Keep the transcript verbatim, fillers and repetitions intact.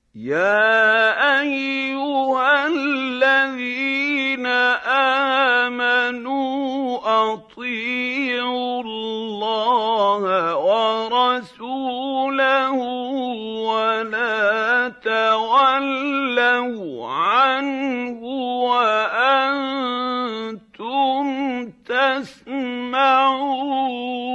يَا أَيُّهَا الَّذِينَ آمَنُوا أَطِيعُوا اللَّهَ وَرَسُولَهُ وَلَا تَوَلَّوْا عَنْهُ وَأَنتُمْ تَسْمَعُونَ